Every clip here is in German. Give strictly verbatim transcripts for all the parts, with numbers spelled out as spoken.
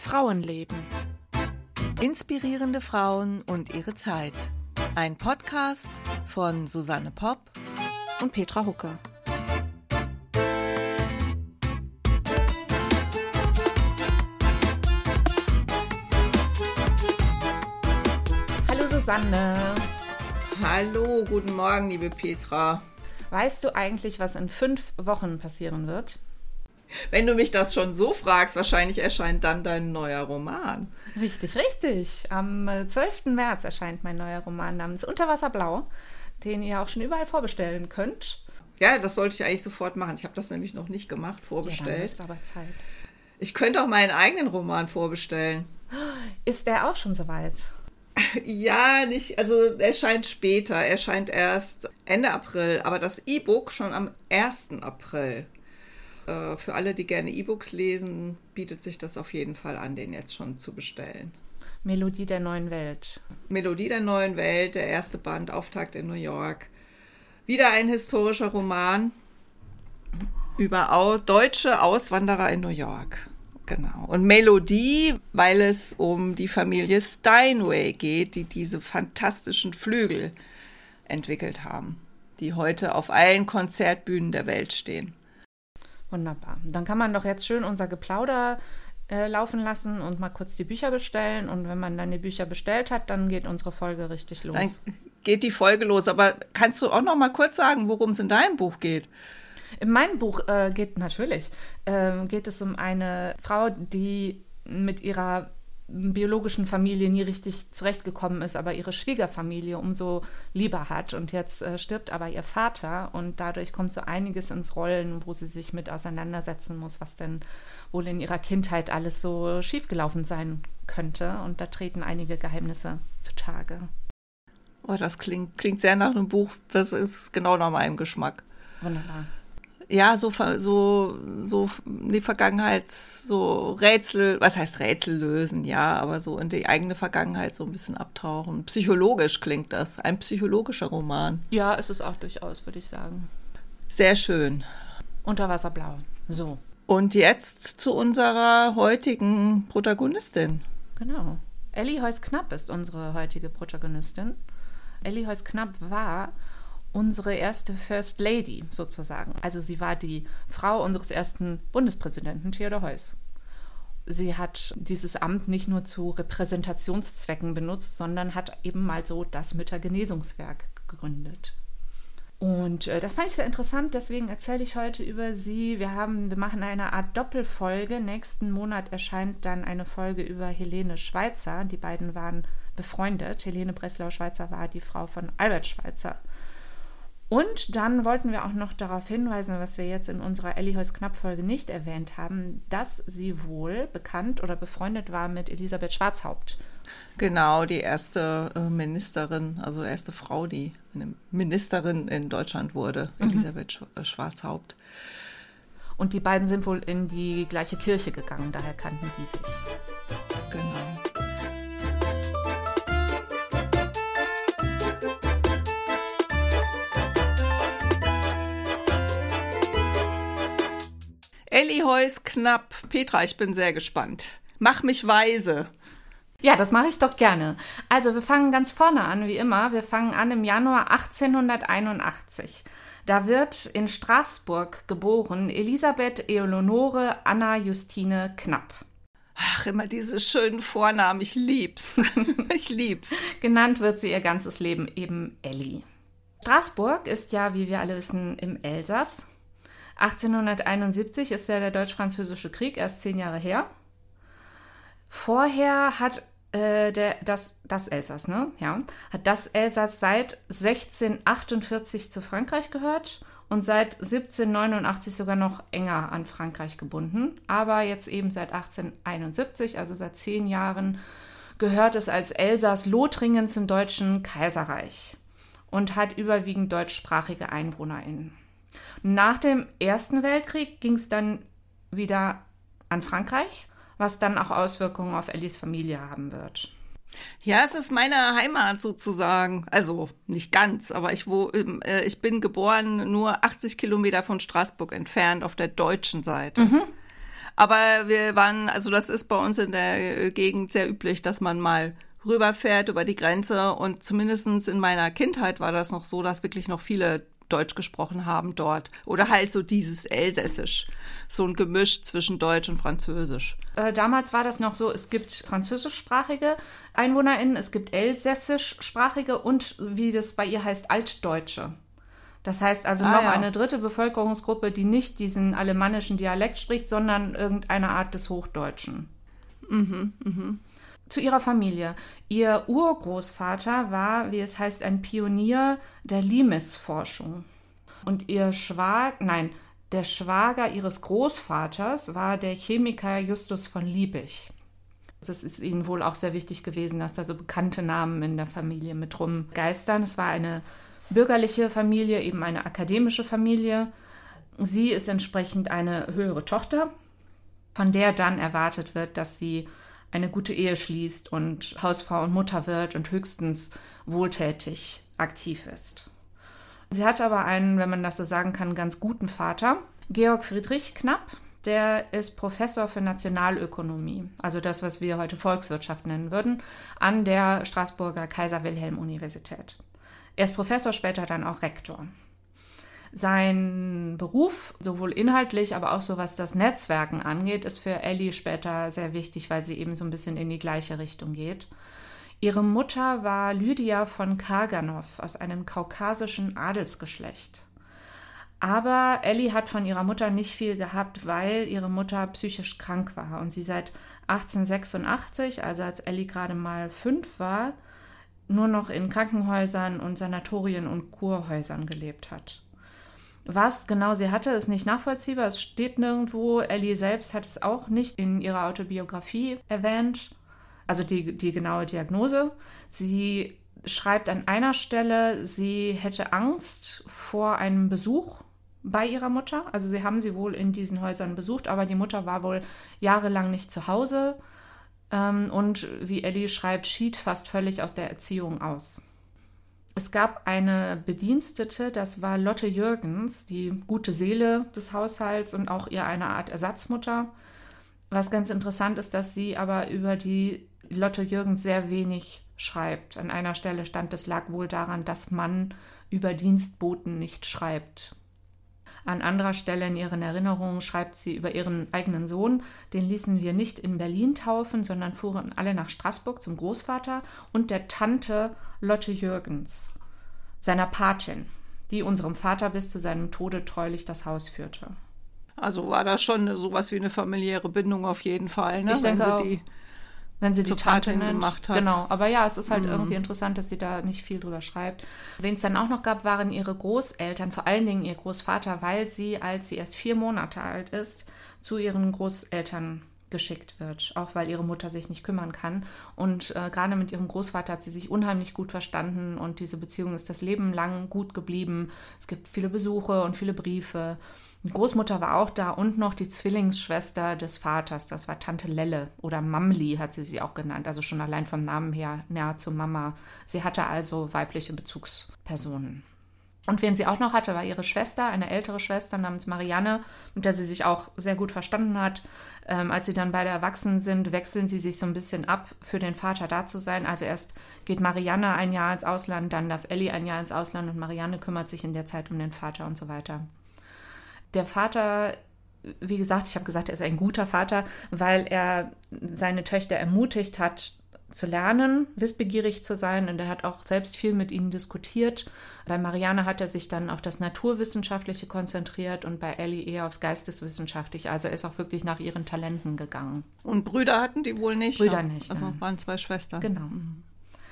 Frauenleben. Inspirierende Frauen und ihre Zeit. Ein Podcast von Susanne Popp und Petra Hucke. Hallo Susanne. Hallo, guten Morgen, liebe Petra. Weißt du eigentlich, was in fünf Wochen passieren wird? Wenn du mich das schon so fragst, wahrscheinlich erscheint dann dein neuer Roman. Richtig, richtig. Am zwölften März erscheint mein neuer Roman namens Unterwasserblau, den ihr auch schon überall vorbestellen könnt. Ja, das sollte ich eigentlich sofort machen. Ich habe das nämlich noch nicht gemacht, vorbestellt. Ja, dann wird's aber Zeit. Ich könnte auch meinen eigenen Roman vorbestellen. Ist der auch schon soweit? Ja, nicht, also er erscheint später. Er erscheint erst Ende April, aber das E-Book schon am ersten April. Für alle, die gerne E-Books lesen, bietet sich das auf jeden Fall an, den jetzt schon zu bestellen. Melodie der neuen Welt. Melodie der neuen Welt, der erste Band, Auftakt in New York. Wieder ein historischer Roman über au- deutsche Auswanderer in New York. Genau. Und Melodie, weil es um die Familie Steinway geht, die diese fantastischen Flügel entwickelt haben, die heute auf allen Konzertbühnen der Welt stehen. Wunderbar. Dann kann man doch jetzt schön unser Geplauder äh, laufen lassen und mal kurz die Bücher bestellen. Und wenn man dann die Bücher bestellt hat, dann geht unsere Folge richtig los. Dann geht die Folge los. Aber kannst du auch noch mal kurz sagen, worum es in deinem Buch geht? In meinem Buch äh, geht natürlich, äh, geht es um eine Frau, die mit ihrer biologischen Familie nie richtig zurechtgekommen ist, aber ihre Schwiegerfamilie umso lieber hat. Und jetzt äh, stirbt aber ihr Vater und dadurch kommt so einiges ins Rollen, wo sie sich mit auseinandersetzen muss, was denn wohl in ihrer Kindheit alles so schiefgelaufen sein könnte. Und da treten einige Geheimnisse zutage. Oh, das klingt, klingt sehr nach einem Buch, das ist genau nach meinem Geschmack. Wunderbar. Ja, so, so, so die Vergangenheit, so Rätsel, was heißt Rätsel lösen, ja, aber so in die eigene Vergangenheit so ein bisschen abtauchen. Psychologisch klingt das, ein psychologischer Roman. Ja, ist es auch durchaus, würde ich sagen. Sehr schön. Unterwasserblau, so. Und jetzt zu unserer heutigen Protagonistin. Genau. Elli Heuss-Knapp ist unsere heutige Protagonistin. Elli Heuss-Knapp war unsere erste First Lady sozusagen. Also sie war die Frau unseres ersten Bundespräsidenten Theodor Heuss. Sie hat dieses Amt nicht nur zu Repräsentationszwecken benutzt, sondern hat eben mal so das Müttergenesungswerk gegründet. Und äh, das fand ich sehr interessant, deswegen erzähle ich heute über sie. Wir haben, wir machen eine Art Doppelfolge. Nächsten Monat erscheint dann eine Folge über Helene Schweitzer. Die beiden waren befreundet. Helene Breslau-Schweitzer war die Frau von Albert Schweitzer. Und dann wollten wir auch noch darauf hinweisen, was wir jetzt in unserer Elli Heuss-Knapp-Folge nicht erwähnt haben, dass sie wohl bekannt oder befreundet war mit Elisabeth Schwarzhaupt. Genau, die erste äh, Ministerin, also erste Frau, die eine Ministerin in Deutschland wurde, mhm. Elisabeth Sch- Schwarzhaupt. Und die beiden sind wohl in die gleiche Kirche gegangen, daher kannten die sich. Genau. Elli Heuss-Knapp. Petra, ich bin sehr gespannt. Mach mich weise. Ja, das mache ich doch gerne. Also wir fangen ganz vorne an, wie immer. Wir fangen an im Januar achtzehnhunderteinundachtzig. Da wird in Straßburg geboren Elisabeth Eleonore Anna Justine Knapp. Ach, immer diese schönen Vornamen. Ich lieb's. Ich lieb's. Genannt wird sie ihr ganzes Leben eben Elli. Straßburg ist ja, wie wir alle wissen, im Elsass. achtzehnhunderteinundsiebzig ist ja der Deutsch-Französische Krieg, erst zehn Jahre her. Vorher hat äh, der, das, das Elsass, ne? Ja, hat das Elsass seit sechzehnhundertachtundvierzig zu Frankreich gehört und seit siebzehnhundertneunundachtzig sogar noch enger an Frankreich gebunden. Aber jetzt eben seit achtzehnhunderteinundsiebzig, also seit zehn Jahren, gehört es als Elsass-Lothringen zum Deutschen Kaiserreich und hat überwiegend deutschsprachige EinwohnerInnen. Nach dem Ersten Weltkrieg ging es dann wieder an Frankreich, was dann auch Auswirkungen auf Ellis Familie haben wird. Ja, es ist meine Heimat sozusagen. Also nicht ganz, aber ich, wo, äh, ich bin geboren nur achtzig Kilometer von Straßburg entfernt auf der deutschen Seite. Mhm. Aber wir waren, also das ist bei uns in der Gegend sehr üblich, dass man mal rüberfährt über die Grenze. Und zumindest in meiner Kindheit war das noch so, dass wirklich noch viele Deutsch gesprochen haben dort. Oder halt so dieses Elsässisch. So ein Gemisch zwischen Deutsch und Französisch. Äh, damals war das noch so, es gibt französischsprachige EinwohnerInnen, es gibt elsässischsprachige und, wie das bei ihr heißt, Altdeutsche. Das heißt also Ah, noch ja. eine dritte Bevölkerungsgruppe, die nicht diesen alemannischen Dialekt spricht, sondern irgendeine Art des Hochdeutschen. Mhm, mhm. Zu ihrer Familie. Ihr Urgroßvater war, wie es heißt, ein Pionier der Limes-Forschung. Und ihr Schwager, nein, der Schwager ihres Großvaters war der Chemiker Justus von Liebig. Es ist ihnen wohl auch sehr wichtig gewesen, dass da so bekannte Namen in der Familie mit rumgeistern. Es war eine bürgerliche Familie, eben eine akademische Familie. Sie ist entsprechend eine höhere Tochter, von der dann erwartet wird, dass sie eine gute Ehe schließt und Hausfrau und Mutter wird und höchstens wohltätig aktiv ist. Sie hatte aber einen, wenn man das so sagen kann, ganz guten Vater, Georg Friedrich Knapp. Der ist Professor für Nationalökonomie, also das, was wir heute Volkswirtschaft nennen würden, an der Straßburger Kaiser-Wilhelm-Universität. Er ist Professor, später dann auch Rektor. Sein Beruf, sowohl inhaltlich, aber auch so was das Netzwerken angeht, ist für Ellie später sehr wichtig, weil sie eben so ein bisschen in die gleiche Richtung geht. Ihre Mutter war Lydia von Karganow aus einem kaukasischen Adelsgeschlecht. Aber Ellie hat von ihrer Mutter nicht viel gehabt, weil ihre Mutter psychisch krank war und sie seit achtzehnhundertsechsundachtzig, also als Ellie gerade mal fünf war, nur noch in Krankenhäusern und Sanatorien und Kurhäusern gelebt hat. Was genau sie hatte, ist nicht nachvollziehbar. Es steht nirgendwo. Ellie selbst hat es auch nicht in ihrer Autobiografie erwähnt, also die, die genaue Diagnose. Sie schreibt an einer Stelle, sie hätte Angst vor einem Besuch bei ihrer Mutter. Also sie haben sie wohl in diesen Häusern besucht, aber die Mutter war wohl jahrelang nicht zu Hause ähm, und, wie Ellie schreibt, schied fast völlig aus der Erziehung aus. Es gab eine Bedienstete, das war Lotte Jürgens, die gute Seele des Haushalts und auch ihr eine Art Ersatzmutter. Was ganz interessant ist, dass sie aber über die Lotte Jürgens sehr wenig schreibt. An einer Stelle stand, es lag wohl daran, dass man über Dienstboten nicht schreibt. An anderer Stelle in ihren Erinnerungen schreibt sie über ihren eigenen Sohn. Den ließen wir nicht in Berlin taufen, sondern fuhren alle nach Straßburg zum Großvater und der Tante Lotte Jürgens, seiner Patin, die unserem Vater bis zu seinem Tode treulich das Haus führte. Also war das schon sowas wie eine familiäre Bindung auf jeden Fall, ne? Ich denke wenn sie auch. die Wenn sie die zur Tante Patin nennt. gemacht hat. Genau, aber ja, es ist halt Mhm. irgendwie interessant, dass sie da nicht viel drüber schreibt. Wen es dann auch noch gab, waren ihre Großeltern, vor allen Dingen ihr Großvater, weil sie, als sie erst vier Monate alt ist, zu ihren Großeltern geschickt wird, auch weil ihre Mutter sich nicht kümmern kann. Und äh, gerade mit ihrem Großvater hat sie sich unheimlich gut verstanden und diese Beziehung ist das Leben lang gut geblieben. Es gibt viele Besuche und viele Briefe. Die Großmutter war auch da und noch die Zwillingsschwester des Vaters, das war Tante Lelle oder Mamli hat sie sie auch genannt, also schon allein vom Namen her näher zu Mama. Sie hatte also weibliche Bezugspersonen. Und wen sie auch noch hatte, war ihre Schwester, eine ältere Schwester namens Marianne, mit der sie sich auch sehr gut verstanden hat. Ähm, als sie dann beide erwachsen sind, wechseln sie sich so ein bisschen ab, für den Vater da zu sein. Also erst geht Marianne ein Jahr ins Ausland, dann darf Ellie ein Jahr ins Ausland und Marianne kümmert sich in der Zeit um den Vater und so weiter. Der Vater, wie gesagt, ich habe gesagt, er ist ein guter Vater, weil er seine Töchter ermutigt hat, zu lernen, wissbegierig zu sein. Und er hat auch selbst viel mit ihnen diskutiert. Bei Marianne hat er sich dann auf das Naturwissenschaftliche konzentriert und bei Ellie eher aufs Geisteswissenschaftliche. Also er ist auch wirklich nach ihren Talenten gegangen. Und Brüder hatten die wohl nicht? Brüder ja. nicht. Also nein. waren zwei Schwestern. Genau. Mhm.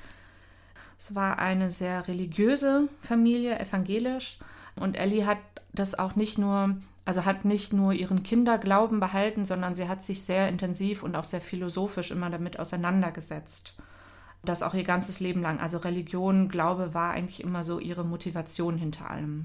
Es war eine sehr religiöse Familie, evangelisch. Und Ellie hat das auch nicht nur, also hat nicht nur ihren Kinderglauben behalten, sondern sie hat sich sehr intensiv und auch sehr philosophisch immer damit auseinandergesetzt. Das auch ihr ganzes Leben lang. Also Religion, Glaube war eigentlich immer so ihre Motivation hinter allem.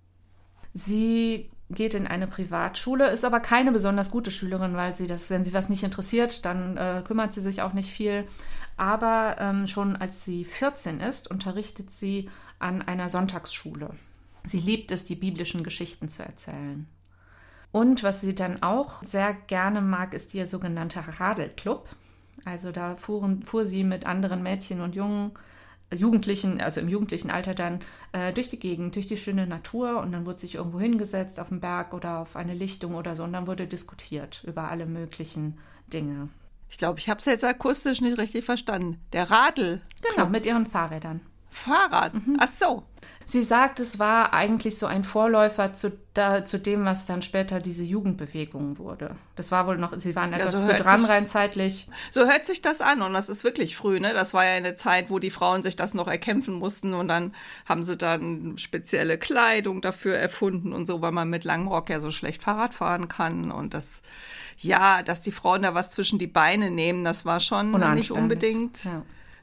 Sie geht in eine Privatschule, ist aber keine besonders gute Schülerin, weil sie das, wenn sie was nicht interessiert, dann äh, kümmert sie sich auch nicht viel. Aber ähm, schon als sie vierzehn ist, unterrichtet sie an einer Sonntagsschule. Sie liebt es, die biblischen Geschichten zu erzählen. Und was sie dann auch sehr gerne mag, ist ihr sogenannter Radelclub. Also da fuhren, fuhr sie mit anderen Mädchen und Jungen, Jugendlichen, also im jugendlichen Alter dann, äh, durch die Gegend, durch die schöne Natur, und dann wurde sich irgendwo hingesetzt auf den Berg oder auf eine Lichtung oder so, und dann wurde diskutiert über alle möglichen Dinge. Ich glaube, ich habe es jetzt akustisch nicht richtig verstanden. Der Radl. Genau, mit ihren Fahrrädern. Fahrrad? Mhm. Ach so. Sie sagt, es war eigentlich so ein Vorläufer zu, da, zu dem, was dann später diese Jugendbewegung wurde. Das war wohl noch, sie waren etwas ja, so früh dran rein zeitlich. So hört sich das an, und das ist wirklich früh, ne? Das war ja eine Zeit, wo die Frauen sich das noch erkämpfen mussten, und dann haben sie dann spezielle Kleidung dafür erfunden und so, weil man mit langem Rock ja so schlecht Fahrrad fahren kann, und das, ja, dass die Frauen da was zwischen die Beine nehmen, das war schon nicht unbedingt... Ja.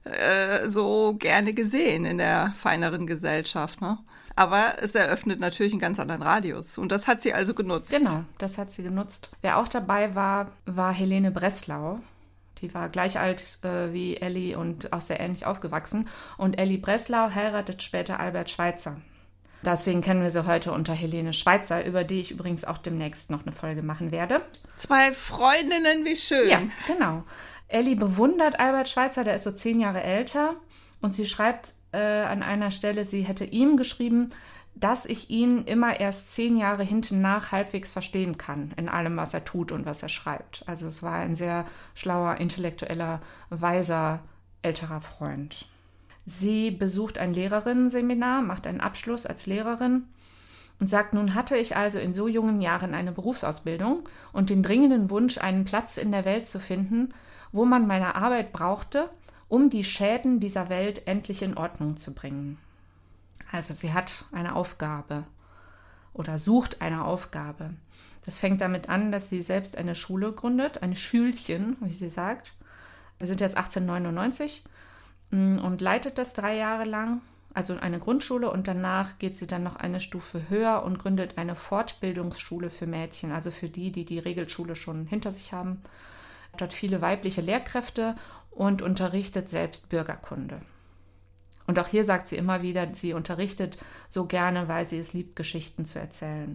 so gerne gesehen in der feineren Gesellschaft, ne? Aber es eröffnet natürlich einen ganz anderen Radius. Und das hat sie also genutzt. Genau, das hat sie genutzt. Wer auch dabei war, war Helene Breslau. Die war gleich alt äh, wie Elli und auch sehr ähnlich aufgewachsen. Und Elli Breslau heiratet später Albert Schweitzer. Deswegen kennen wir sie heute unter Helene Schweitzer, über die ich übrigens auch demnächst noch eine Folge machen werde. Zwei Freundinnen, wie schön. Ja, genau. Elli bewundert Albert Schweitzer, der ist so zehn Jahre älter, und sie schreibt äh, an einer Stelle, sie hätte ihm geschrieben, dass ich ihn immer erst zehn Jahre hinten nach halbwegs verstehen kann in allem, was er tut und was er schreibt. Also es war ein sehr schlauer, intellektueller, weiser, älterer Freund. Sie besucht ein Lehrerinnenseminar, macht einen Abschluss als Lehrerin und sagt, nun hatte ich also in so jungen Jahren eine Berufsausbildung und den dringenden Wunsch, einen Platz in der Welt zu finden, wo man meine Arbeit brauchte, um die Schäden dieser Welt endlich in Ordnung zu bringen. Also sie hat eine Aufgabe oder sucht eine Aufgabe. Das fängt damit an, dass sie selbst eine Schule gründet, eine Schülchen, wie sie sagt. Wir sind jetzt achtzehnhundertneunundneunzig und leitet das drei Jahre lang, also eine Grundschule, und danach geht sie dann noch eine Stufe höher und gründet eine Fortbildungsschule für Mädchen, also für die, die die Regelschule schon hinter sich haben. Dort viele weibliche Lehrkräfte und unterrichtet selbst Bürgerkunde. Und auch hier sagt sie immer wieder, sie unterrichtet so gerne, weil sie es liebt, Geschichten zu erzählen.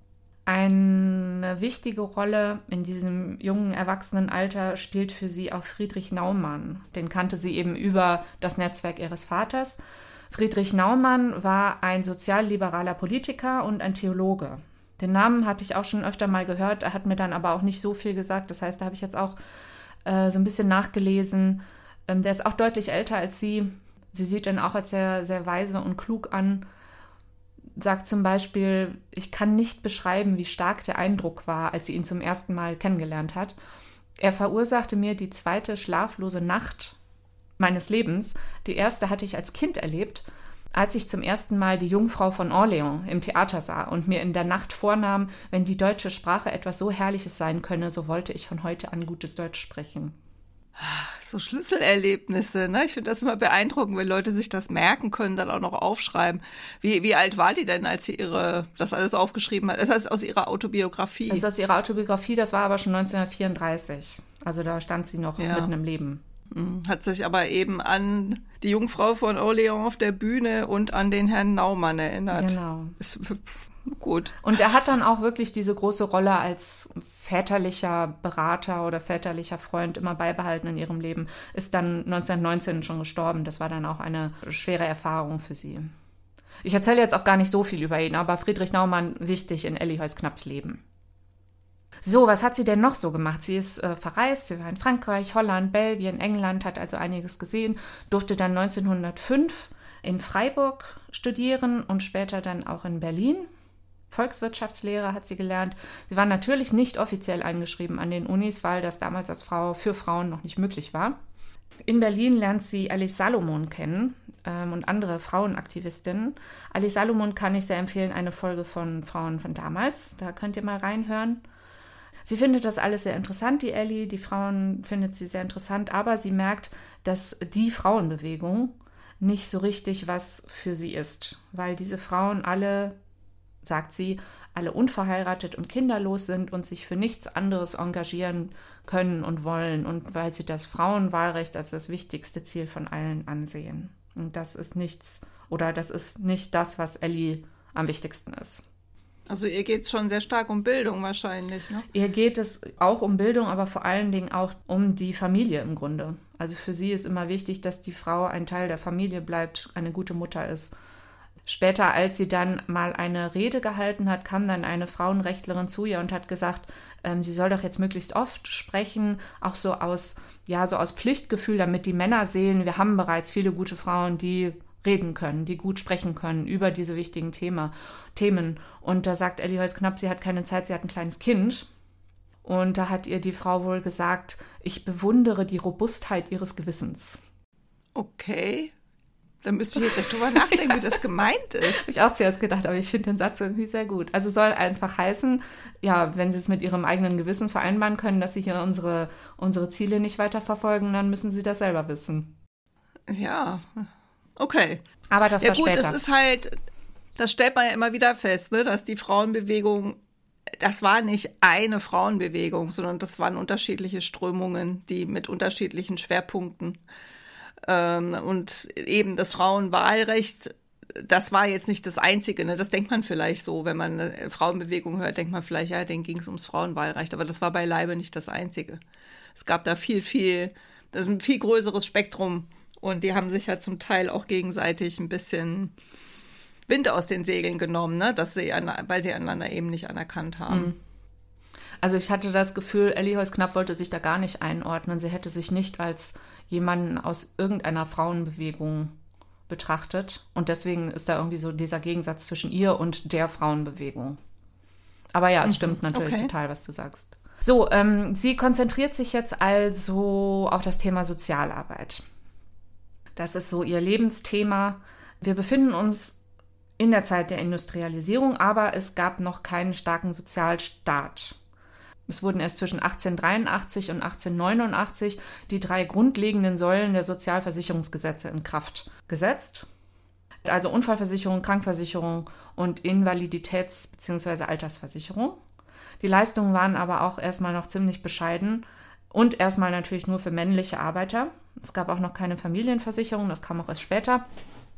Eine wichtige Rolle in diesem jungen Erwachsenenalter spielt für sie auch Friedrich Naumann. Den kannte sie eben über das Netzwerk ihres Vaters. Friedrich Naumann war ein sozialliberaler Politiker und ein Theologe. Den Namen hatte ich auch schon öfter mal gehört, er hat mir dann aber auch nicht so viel gesagt. Das heißt, da habe ich jetzt auch äh, so ein bisschen nachgelesen. Ähm, der ist auch deutlich älter als sie. Sie sieht ihn auch als sehr, sehr weise und klug an. Sagt zum Beispiel, ich kann nicht beschreiben, wie stark der Eindruck war, als sie ihn zum ersten Mal kennengelernt hat. Er verursachte mir die zweite schlaflose Nacht meines Lebens. Die erste hatte ich als Kind erlebt, als ich zum ersten Mal die Jungfrau von Orleans im Theater sah und mir in der Nacht vornahm, wenn die deutsche Sprache etwas so Herrliches sein könne, so wollte ich von heute an gutes Deutsch sprechen. So Schlüsselerlebnisse, ne? Ich finde das immer beeindruckend, wenn Leute sich das merken können, dann auch noch aufschreiben. Wie, wie alt war die denn, als sie ihre das alles aufgeschrieben hat? Das heißt, aus ihrer Autobiografie. Das ist aus ihrer Autobiografie, das war aber schon neunzehnhundertvierunddreißig. Also da stand sie noch ja. mitten im Leben. Hat sich aber eben an die Jungfrau von Orleans auf der Bühne und an den Herrn Naumann erinnert. Genau. Ist gut. Und er hat dann auch wirklich diese große Rolle als väterlicher Berater oder väterlicher Freund immer beibehalten in ihrem Leben. Ist dann neunzehnhundertneunzehn schon gestorben. Das war dann auch eine schwere Erfahrung für sie. Ich erzähle jetzt auch gar nicht so viel über ihn, aber Friedrich Naumann wichtig in Elli Heuss-Knapps Leben. So, was hat sie denn noch so gemacht? Sie ist äh, verreist, sie war in Frankreich, Holland, Belgien, England, hat also einiges gesehen, durfte dann neunzehnhundertfünf in Freiburg studieren und später dann auch in Berlin. Volkswirtschaftslehre hat sie gelernt. Sie war natürlich nicht offiziell eingeschrieben an den Unis, weil das damals als Frau für Frauen noch nicht möglich war. In Berlin lernt sie Alice Salomon kennen ähm, und andere Frauenaktivistinnen. Alice Salomon kann ich sehr empfehlen, eine Folge von Frauen von damals. Da könnt ihr mal reinhören. Sie findet das alles sehr interessant, die Elli. Die Frauen findet sie sehr interessant, aber sie merkt, dass die Frauenbewegung nicht so richtig was für sie ist, weil diese Frauen alle, sagt sie, alle unverheiratet und kinderlos sind und sich für nichts anderes engagieren können und wollen und weil sie das Frauenwahlrecht als das wichtigste Ziel von allen ansehen. Und das ist nichts, oder das ist nicht das, was Elli am wichtigsten ist. Also ihr geht es schon sehr stark um Bildung wahrscheinlich, ne? Ihr geht es auch um Bildung, aber vor allen Dingen auch um die Familie im Grunde. Also für sie ist immer wichtig, dass die Frau ein Teil der Familie bleibt, eine gute Mutter ist. Später, als sie dann mal eine Rede gehalten hat, kam dann eine Frauenrechtlerin zu ihr und hat gesagt, ähm, sie soll doch jetzt möglichst oft sprechen, auch so aus, ja, so aus Pflichtgefühl, damit die Männer sehen, wir haben bereits viele gute Frauen, die reden können, die gut sprechen können über diese wichtigen Thema, Themen. Und da sagt Elly Heuss-Knapp, sie hat keine Zeit, sie hat ein kleines Kind. Und da hat ihr die Frau wohl gesagt, ich bewundere die Robustheit ihres Gewissens. Okay, da müsste ich jetzt echt drüber nachdenken, wie das gemeint ist. Habe ich auch zuerst gedacht, aber ich finde den Satz irgendwie sehr gut. Also soll einfach heißen, ja, wenn sie es mit ihrem eigenen Gewissen vereinbaren können, dass sie hier unsere, unsere Ziele nicht weiterverfolgen, dann müssen sie das selber wissen. Ja, okay. Aber das ja, war gut, später. Es ist halt, das stellt man ja immer wieder fest, ne, dass die Frauenbewegung, das war nicht eine Frauenbewegung, sondern das waren unterschiedliche Strömungen, die mit unterschiedlichen Schwerpunkten. Ähm, und eben das Frauenwahlrecht, das war jetzt nicht das Einzige, ne? Das denkt man vielleicht so, wenn man eine Frauenbewegung hört, denkt man vielleicht, ja, denen ging es ums Frauenwahlrecht, aber das war beileibe nicht das Einzige. Es gab da viel, viel, das ist ein viel größeres Spektrum. Und die haben sich ja zum Teil auch gegenseitig ein bisschen Wind aus den Segeln genommen, ne? Dass sie an, weil sie einander eben nicht anerkannt haben. Also ich hatte das Gefühl, Elly Heuss-Knapp wollte sich da gar nicht einordnen. Sie hätte sich nicht als jemanden aus irgendeiner Frauenbewegung betrachtet. Und deswegen ist da irgendwie so dieser Gegensatz zwischen ihr und der Frauenbewegung. Aber ja, es mhm. stimmt natürlich okay. total, was du sagst. So, ähm, sie konzentriert sich jetzt also auf das Thema Sozialarbeit. Das ist so ihr Lebensthema. Wir befinden uns in der Zeit der Industrialisierung, aber es gab noch keinen starken Sozialstaat. Es wurden erst zwischen achtzehnhundertdreiundachtzig und achtzehnhundertneunundachtzig die drei grundlegenden Säulen der Sozialversicherungsgesetze in Kraft gesetzt. Also Unfallversicherung, Krankversicherung und Invaliditäts- bzw. Altersversicherung. Die Leistungen waren aber auch erstmal noch ziemlich bescheiden und erstmal natürlich nur für männliche Arbeiter. Es gab auch noch keine Familienversicherung, das kam auch erst später.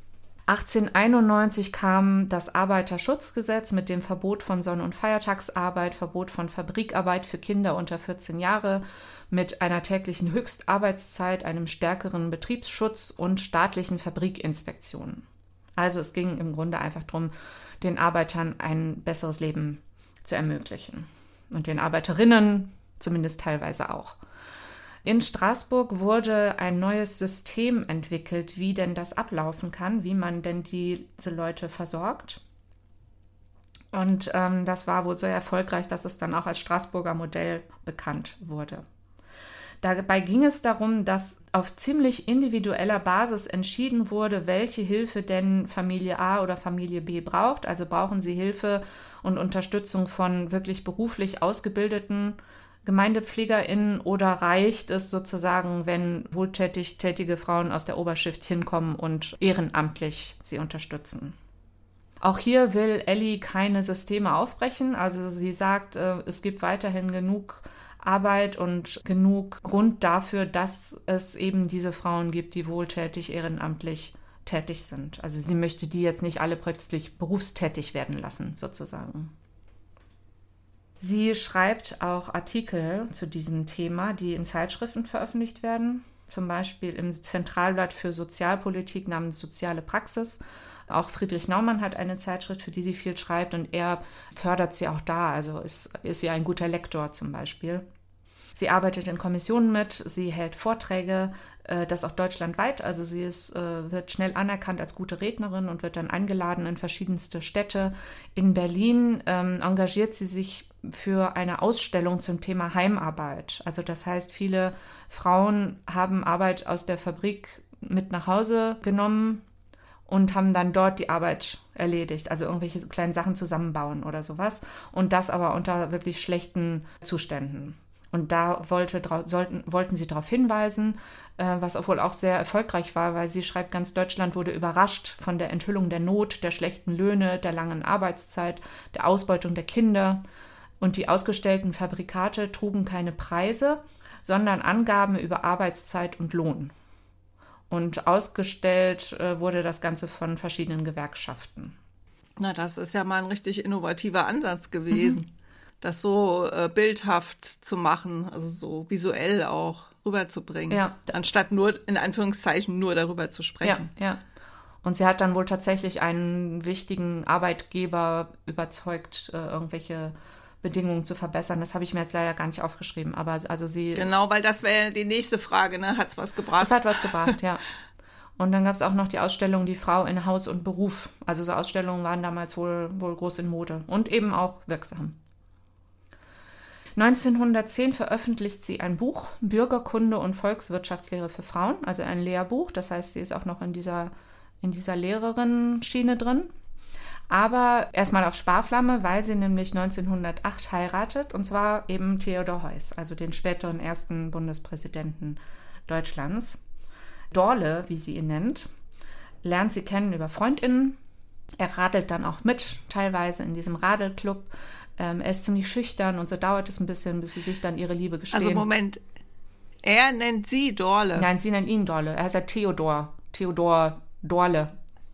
achtzehnhunderteinundneunzig kam das Arbeiterschutzgesetz mit dem Verbot von Sonn- und Feiertagsarbeit, Verbot von Fabrikarbeit für Kinder unter vierzehn Jahre, mit einer täglichen Höchstarbeitszeit, einem stärkeren Betriebsschutz und staatlichen Fabrikinspektionen. Also es ging im Grunde einfach darum, den Arbeitern ein besseres Leben zu ermöglichen. Und den Arbeiterinnen zumindest teilweise auch. In Straßburg wurde ein neues System entwickelt, wie denn das ablaufen kann, wie man denn diese Leute versorgt. Und ähm, das war wohl so erfolgreich, dass es dann auch als Straßburger Modell bekannt wurde. Dabei ging es darum, dass auf ziemlich individueller Basis entschieden wurde, welche Hilfe denn Familie A oder Familie B braucht. Also brauchen sie Hilfe und Unterstützung von wirklich beruflich ausgebildeten GemeindepflegerInnen oder reicht es sozusagen, wenn wohltätig tätige Frauen aus der Oberschicht hinkommen und ehrenamtlich sie unterstützen? Auch hier will Elly keine Systeme aufbrechen. Also sie sagt, es gibt weiterhin genug Arbeit und genug Grund dafür, dass es eben diese Frauen gibt, die wohltätig ehrenamtlich tätig sind. Also sie möchte die jetzt nicht alle plötzlich berufstätig werden lassen, sozusagen. Sie schreibt auch Artikel zu diesem Thema, die in Zeitschriften veröffentlicht werden, zum Beispiel im Zentralblatt für Sozialpolitik namens Soziale Praxis. Auch Friedrich Naumann hat eine Zeitschrift, für die sie viel schreibt, und er fördert sie auch da, also ist, ist sie ein guter Lektor zum Beispiel. Sie arbeitet in Kommissionen mit, sie hält Vorträge, das auch deutschlandweit, also sie ist, wird schnell anerkannt als gute Rednerin und wird dann eingeladen in verschiedenste Städte. In Berlin ähm, engagiert sie sich für eine Ausstellung zum Thema Heimarbeit. Also das heißt, viele Frauen haben Arbeit aus der Fabrik mit nach Hause genommen und haben dann dort die Arbeit erledigt, also irgendwelche kleinen Sachen zusammenbauen oder sowas, und das aber unter wirklich schlechten Zuständen. Und da wollte, sollten, wollten sie darauf hinweisen, äh, was wohl auch sehr erfolgreich war, weil sie schreibt, ganz Deutschland wurde überrascht von der Enthüllung der Not, der schlechten Löhne, der langen Arbeitszeit, der Ausbeutung der Kinder. Und die ausgestellten Fabrikate trugen keine Preise, sondern Angaben über Arbeitszeit und Lohn. Und ausgestellt äh, wurde das Ganze von verschiedenen Gewerkschaften. Na, das ist ja mal ein richtig innovativer Ansatz gewesen, mhm. das so äh, bildhaft zu machen, also so visuell auch rüberzubringen, ja. anstatt nur, in Anführungszeichen, nur darüber zu sprechen. Ja, ja. Und sie hat dann wohl tatsächlich einen wichtigen Arbeitgeber überzeugt, äh, irgendwelche Bedingungen zu verbessern. Das habe ich mir jetzt leider gar nicht aufgeschrieben, aber also sie... Genau, weil das wäre die nächste Frage, ne? Hat es was gebracht? Es hat was gebracht, ja. Und dann gab es auch noch die Ausstellung Die Frau in Haus und Beruf. Also so Ausstellungen waren damals wohl, wohl groß in Mode und eben auch wirksam. neunzehnhundertzehn veröffentlicht sie ein Buch, Bürgerkunde und Volkswirtschaftslehre für Frauen, also ein Lehrbuch. Das heißt, sie ist auch noch in dieser, in dieser Lehrerinnen-Schiene drin. Aber erstmal auf Sparflamme, weil sie nämlich neunzehnhundertacht heiratet, und zwar eben Theodor Heuss, also den späteren ersten Bundespräsidenten Deutschlands. Dorle, wie sie ihn nennt, lernt sie kennen über FreundInnen. Er radelt dann auch mit, teilweise in diesem Radelclub. Ähm, er ist ziemlich schüchtern und so dauert es ein bisschen, bis sie sich dann ihre Liebe gestehen. Also Moment, er nennt sie Dorle? Nein, sie nennt ihn Dorle. Er heißt ja Theodor. Theodor Dorle.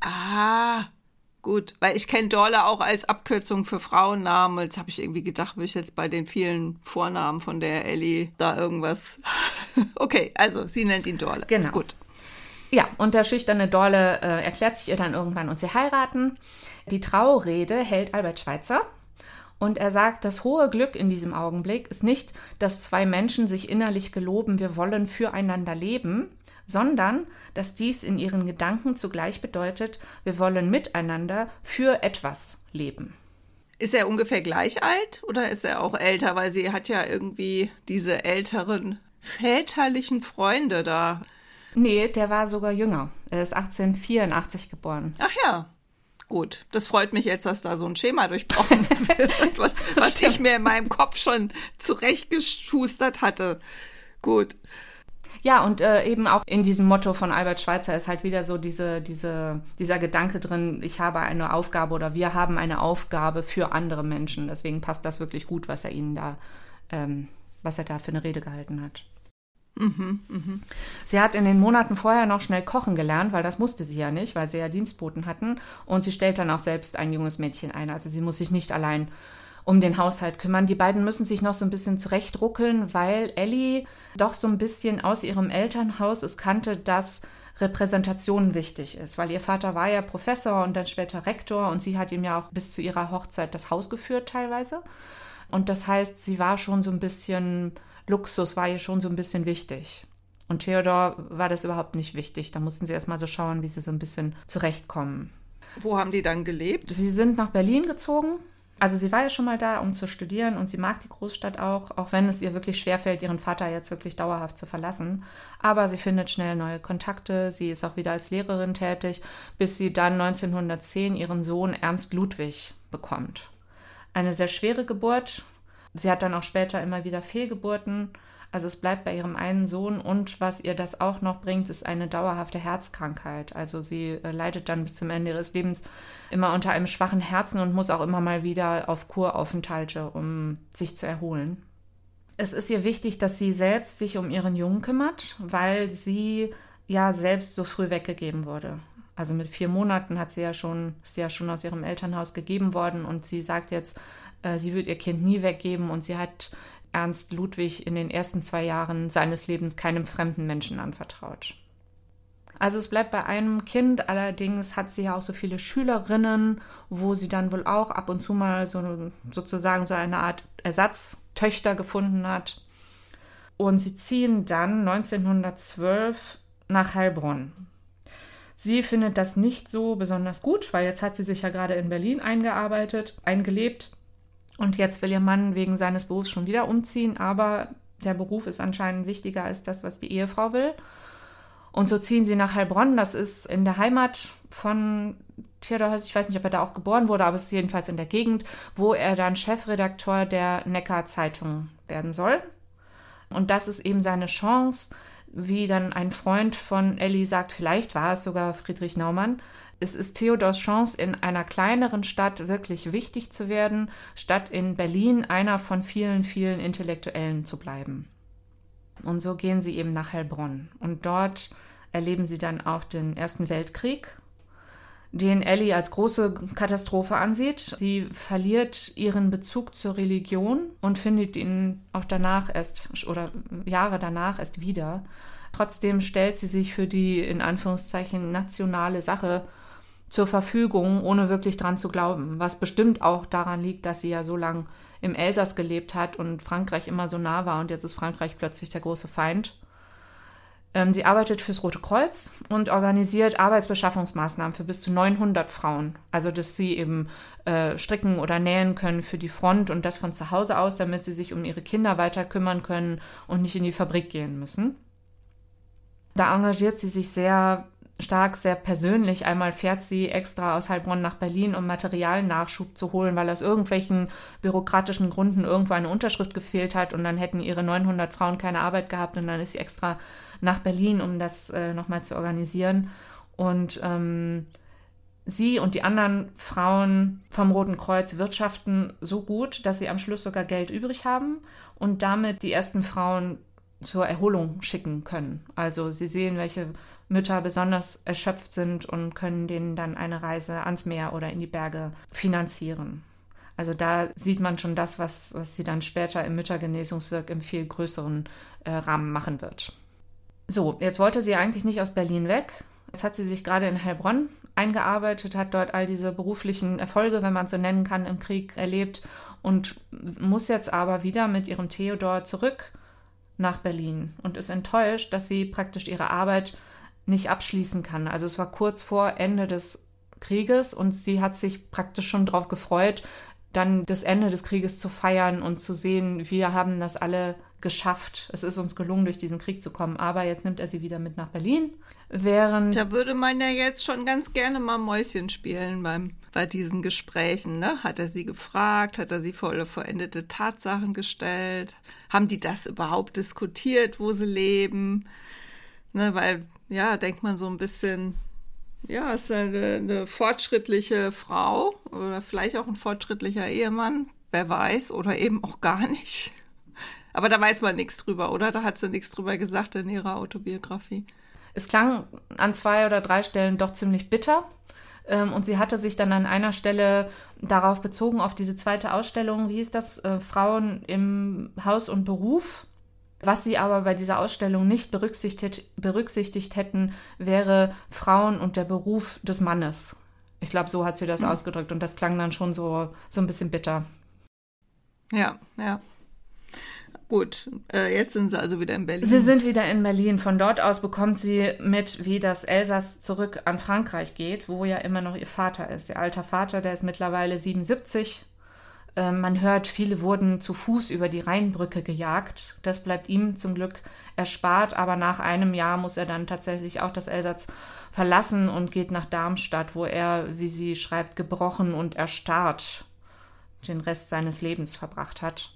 Ah, gut, weil ich kenne Dorle auch als Abkürzung für Frauennamen. Jetzt habe ich irgendwie gedacht, will ich jetzt bei den vielen Vornamen von der Elli da irgendwas... Okay, also sie nennt ihn Dorle. Genau. Gut. Ja, und der schüchterne Dorle äh, erklärt sich ihr dann irgendwann und sie heiraten. Die Traurede hält Albert Schweitzer und er sagt, das hohe Glück in diesem Augenblick ist nicht, dass zwei Menschen sich innerlich geloben, wir wollen füreinander leben, sondern dass dies in ihren Gedanken zugleich bedeutet, wir wollen miteinander für etwas leben. Ist er ungefähr gleich alt oder ist er auch älter? Weil sie hat ja irgendwie diese älteren väterlichen Freunde da. Nee, der war sogar jünger. Er ist achtzehnhundertvierundachtzig geboren. Ach ja, gut. Das freut mich jetzt, dass da so ein Schema durchbrochen wird, was, was ich mir in meinem Kopf schon zurechtgeschustert hatte. Gut. Ja, und äh, eben auch in diesem Motto von Albert Schweitzer ist halt wieder so diese, diese, dieser Gedanke drin, ich habe eine Aufgabe oder wir haben eine Aufgabe für andere Menschen. Deswegen passt das wirklich gut, was er ihnen da, ähm, was er da für eine Rede gehalten hat. Mhm, mhm. Sie hat in den Monaten vorher noch schnell kochen gelernt, weil das musste sie ja nicht, weil sie ja Dienstboten hatten. Und sie stellt dann auch selbst ein junges Mädchen ein. Also sie muss sich nicht allein um den Haushalt kümmern. Die beiden müssen sich noch so ein bisschen zurechtruckeln, weil Elli doch so ein bisschen aus ihrem Elternhaus es kannte, dass Repräsentation wichtig ist. Weil ihr Vater war ja Professor und dann später Rektor und sie hat ihm ja auch bis zu ihrer Hochzeit das Haus geführt teilweise. Und das heißt, sie war schon so ein bisschen... Luxus war ihr schon so ein bisschen wichtig. Und Theodor war das überhaupt nicht wichtig. Da mussten sie erst mal so schauen, wie sie so ein bisschen zurechtkommen. Wo haben die dann gelebt? Sie sind nach Berlin gezogen. Also sie war ja schon mal da, um zu studieren und sie mag die Großstadt auch, auch wenn es ihr wirklich schwerfällt, ihren Vater jetzt wirklich dauerhaft zu verlassen. Aber sie findet schnell neue Kontakte. Sie ist auch wieder als Lehrerin tätig, bis sie dann neunzehnhundertzehn ihren Sohn Ernst Ludwig bekommt. Eine sehr schwere Geburt. Sie hat dann auch später immer wieder Fehlgeburten, also es bleibt bei ihrem einen Sohn und was ihr das auch noch bringt, ist eine dauerhafte Herzkrankheit. Also sie äh, leidet dann bis zum Ende ihres Lebens immer unter einem schwachen Herzen und muss auch immer mal wieder auf Kuraufenthalte, um sich zu erholen. Es ist ihr wichtig, dass sie selbst sich um ihren Jungen kümmert, weil sie ja selbst so früh weggegeben wurde. Also mit vier Monaten hat sie ja schon, ist sie ja schon aus ihrem Elternhaus gegeben worden und sie sagt jetzt, sie wird ihr Kind nie weggeben und sie hat Ernst Ludwig in den ersten zwei Jahren seines Lebens keinem fremden Menschen anvertraut. Also es bleibt bei einem Kind, allerdings hat sie ja auch so viele Schülerinnen, wo sie dann wohl auch ab und zu mal so sozusagen so eine Art Ersatztöchter gefunden hat. Und sie ziehen dann neunzehnhundertzwölf nach Heilbronn. Sie findet das nicht so besonders gut, weil jetzt hat sie sich ja gerade in Berlin eingearbeitet, eingelebt. Und jetzt will ihr Mann wegen seines Berufs schon wieder umziehen, aber der Beruf ist anscheinend wichtiger als das, was die Ehefrau will. Und so ziehen sie nach Heilbronn, das ist in der Heimat von Theodor Heuss, ich weiß nicht, ob er da auch geboren wurde, aber es ist jedenfalls in der Gegend, wo er dann Chefredakteur der Neckar-Zeitung werden soll. Und das ist eben seine Chance, wie dann ein Freund von Elli sagt, vielleicht war es sogar Friedrich Naumann, es ist Theodors Chance, in einer kleineren Stadt wirklich wichtig zu werden, statt in Berlin einer von vielen, vielen Intellektuellen zu bleiben. Und so gehen sie eben nach Heilbronn. Und dort erleben sie dann auch den Ersten Weltkrieg. den Ellie als große Katastrophe ansieht. Sie verliert ihren Bezug zur Religion und findet ihn auch danach erst oder Jahre danach erst wieder. Trotzdem stellt sie sich für die in Anführungszeichen nationale Sache zur Verfügung, ohne wirklich dran zu glauben. Was bestimmt auch daran liegt, dass sie ja so lange im Elsass gelebt hat und Frankreich immer so nah war und jetzt ist Frankreich plötzlich der große Feind. Sie arbeitet fürs Rote Kreuz und organisiert Arbeitsbeschaffungsmaßnahmen für bis zu neunhundert Frauen. Also, dass sie eben äh, stricken oder nähen können für die Front und das von zu Hause aus, damit sie sich um ihre Kinder weiter kümmern können und nicht in die Fabrik gehen müssen. Da engagiert sie sich sehr stark, sehr persönlich. Einmal fährt sie extra aus Heilbronn nach Berlin, um Materialnachschub zu holen, weil aus irgendwelchen bürokratischen Gründen irgendwo eine Unterschrift gefehlt hat und dann hätten ihre neunhundert Frauen keine Arbeit gehabt und dann ist sie extra nach Berlin, um das äh, nochmal zu organisieren. Und ähm, sie und die anderen Frauen vom Roten Kreuz wirtschaften so gut, dass sie am Schluss sogar Geld übrig haben und damit die ersten Frauen zur Erholung schicken können. Also sie sehen, welche Mütter besonders erschöpft sind und können denen dann eine Reise ans Meer oder in die Berge finanzieren. Also da sieht man schon das, was, was sie dann später im Müttergenesungswerk im viel größeren äh, Rahmen machen wird. So, jetzt wollte sie eigentlich nicht aus Berlin weg. Jetzt hat sie sich gerade in Heilbronn eingearbeitet, hat dort all diese beruflichen Erfolge, wenn man es so nennen kann, im Krieg erlebt und muss jetzt aber wieder mit ihrem Theodor zurück nach Berlin und ist enttäuscht, dass sie praktisch ihre Arbeit nicht abschließen kann. Also es war kurz vor Ende des Krieges und sie hat sich praktisch schon darauf gefreut, dann das Ende des Krieges zu feiern und zu sehen, wir haben das alle geschafft. Es ist uns gelungen, durch diesen Krieg zu kommen. Aber jetzt nimmt er sie wieder mit nach Berlin. Während da würde man ja jetzt schon ganz gerne mal Mäuschen spielen beim, bei diesen Gesprächen. Ne? Hat er sie gefragt? Hat er sie vor vollendete Tatsachen gestellt? Haben die das überhaupt diskutiert, wo sie leben? Ne, weil, ja, denkt man so ein bisschen, ja, ist eine, eine fortschrittliche Frau oder vielleicht auch ein fortschrittlicher Ehemann, wer weiß, oder eben auch gar nicht. Aber da weiß man nichts drüber, oder? Da hat sie nichts drüber gesagt in ihrer Autobiografie. Es klang an zwei oder drei Stellen doch ziemlich bitter. Und sie hatte sich dann an einer Stelle darauf bezogen, auf diese zweite Ausstellung, wie hieß das, äh, Frauen im Haus und Beruf. Was sie aber bei dieser Ausstellung nicht berücksichtigt, berücksichtigt hätten, wäre Frauen und der Beruf des Mannes. Ich glaube, so hat sie das mhm. ausgedrückt und das klang dann schon so, so ein bisschen bitter. Ja, ja. Gut, äh, jetzt sind sie also wieder in Berlin. Sie sind wieder in Berlin. Von dort aus bekommt sie mit, wie das Elsass zurück an Frankreich geht, wo ja immer noch ihr Vater ist. Ihr alter Vater, der ist mittlerweile siebenundsiebzig. Äh, man hört, viele wurden zu Fuß über die Rheinbrücke gejagt. Das bleibt ihm zum Glück erspart, aber nach einem Jahr muss er dann tatsächlich auch das Elsass verlassen und geht nach Darmstadt, wo er, wie sie schreibt, gebrochen und erstarrt den Rest seines Lebens verbracht hat.